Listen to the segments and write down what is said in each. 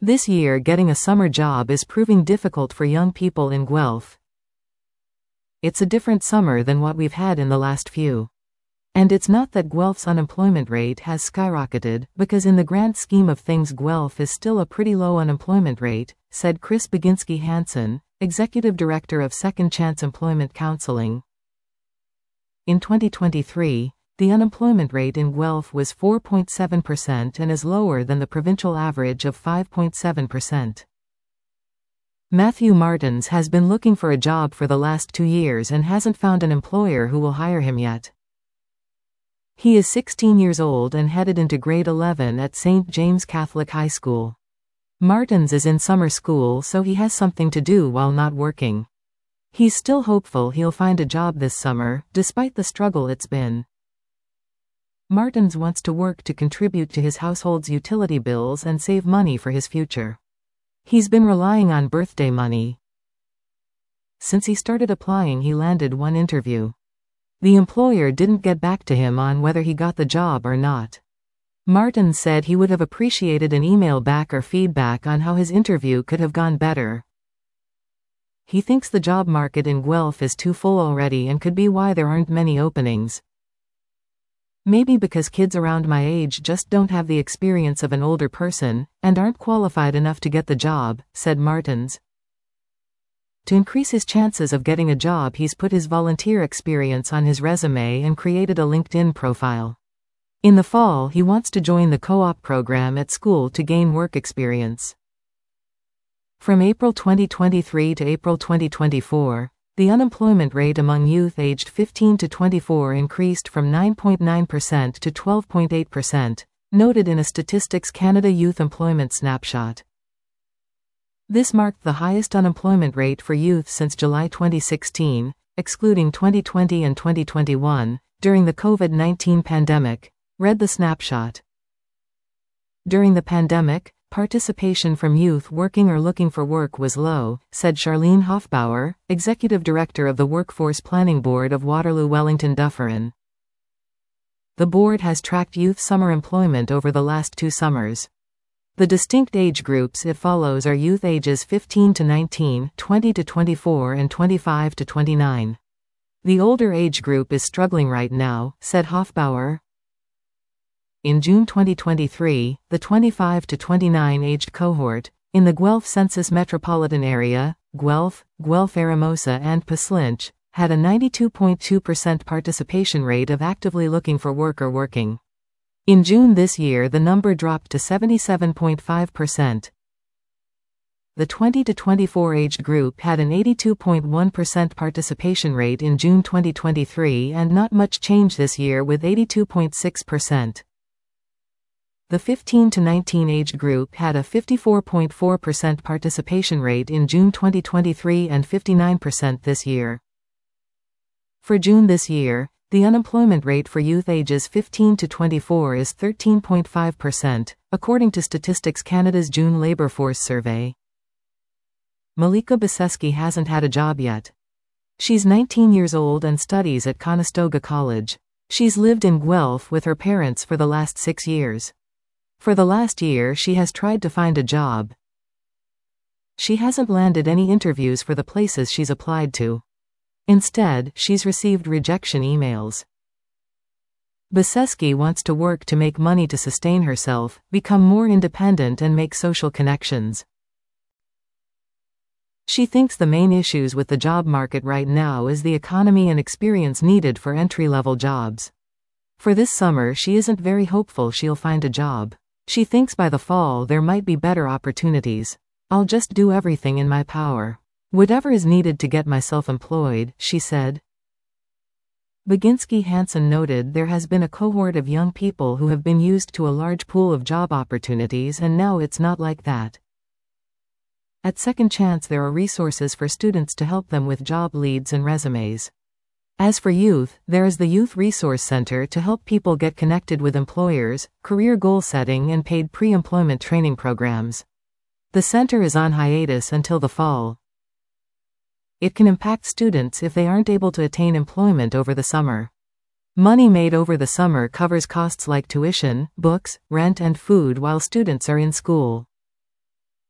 This year getting a summer job is proving difficult for young people in Guelph. It's a different summer than what we've had in the last few. And it's not that Guelph's unemployment rate has skyrocketed, because in the grand scheme of things Guelph is still a pretty low unemployment rate, said Chris Baginski Hansen, Executive Director of Second Chance Employment Counseling. In 2023, the unemployment rate in Guelph was 4.7% and is lower than the provincial average of 5.7%. Matthew Martins has been looking for a job for the last 2 years and hasn't found an employer who will hire him yet. He is 16 years old and headed into grade 11 at St. James Catholic High School. Martins is in summer school, so he has something to do while not working. He's still hopeful he'll find a job this summer, despite the struggle it's been. Martins wants to work to contribute to his household's utility bills and save money for his future. He's been relying on birthday money. Since he started applying, he landed one interview. The employer didn't get back to him on whether he got the job or not. Martins said he would have appreciated an email back or feedback on how his interview could have gone better. He thinks the job market in Guelph is too full already and could be why there aren't many openings. Maybe because kids around my age just don't have the experience of an older person, and aren't qualified enough to get the job, said Martins. To increase his chances of getting a job, he's put his volunteer experience on his resume and created a LinkedIn profile. In the fall, he wants to join the co-op program at school to gain work experience. From April 2023 to April 2024, the unemployment rate among youth aged 15 to 24 increased from 9.9% to 12.8%, noted in a Statistics Canada Youth Employment Snapshot. This marked the highest unemployment rate for youth since July 2016, excluding 2020 and 2021, during the COVID-19 pandemic, read the snapshot. During the pandemic, participation from youth working or looking for work was low, said Charlene Hofbauer, Executive Director of the Workforce Planning Board of Waterloo Wellington Dufferin. The board has tracked youth summer employment over the last 2 summers. The distinct age groups it follows are youth ages 15 to 19, 20 to 24 and 25 to 29. The older age group is struggling right now, said Hofbauer. In June 2023, the 25 to 29 aged cohort, in the Guelph Census Metropolitan Area, Guelph, Guelph-Eramosa and Paslinch, had a 92.2% participation rate of actively looking for work or working. In June this year the number dropped to 77.5%. The 20 to 24 aged group had an 82.1% participation rate in June 2023 and not much change this year with 82.6%. The 15 to 19 age group had a 54.4% participation rate in June 2023 and 59% this year. For June this year, the unemployment rate for youth ages 15 to 24 is 13.5%, according to Statistics Canada's June Labour Force Survey. Malika Baseski hasn't had a job yet. She's 19 years old and studies at Conestoga College. She's lived in Guelph with her parents for the last 6 years. For the last year she has tried to find a job. She hasn't landed any interviews for the places she's applied to. Instead, she's received rejection emails. Baseski wants to work to make money to sustain herself, become more independent and make social connections. She thinks the main issues with the job market right now is the economy and experience needed for entry-level jobs. For this summer she isn't very hopeful she'll find a job. She thinks by the fall there might be better opportunities. I'll just do everything in my power. Whatever is needed to get myself employed, she said. Baginski Hansen noted there has been a cohort of young people who have been used to a large pool of job opportunities and now it's not like that. At Second Chance there are resources for students to help them with job leads and resumes. As for youth, there is the Youth Resource Center to help people get connected with employers, career goal setting and paid pre-employment training programs. The center is on hiatus until the fall. It can impact students if they aren't able to attain employment over the summer. Money made over the summer covers costs like tuition, books, rent and food while students are in school.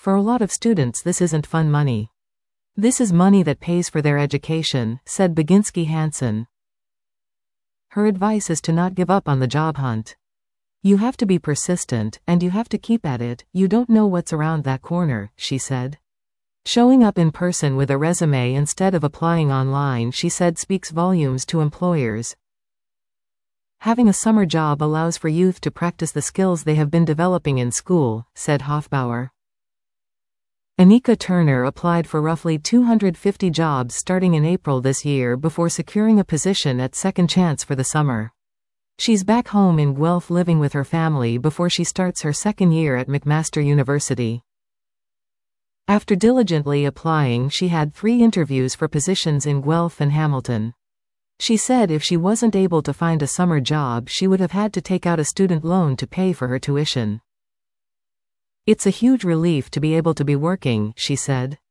For a lot of students this isn't fun money. This is money that pays for their education, said Baginski Hansen. Her advice is to not give up on the job hunt. You have to be persistent, and you have to keep at it. You don't know what's around that corner, she said. Showing up in person with a resume instead of applying online, she said, speaks volumes to employers. Having a summer job allows for youth to practice the skills they have been developing in school, said Hofbauer. Anika Turner applied for roughly 250 jobs starting in April this year before securing a position at Second Chance for the summer. She's back home in Guelph living with her family before she starts her second year at McMaster University. After diligently applying, she had 3 interviews for positions in Guelph and Hamilton. She said if she wasn't able to find a summer job, she would have had to take out a student loan to pay for her tuition. It's a huge relief to be able to be working, she said.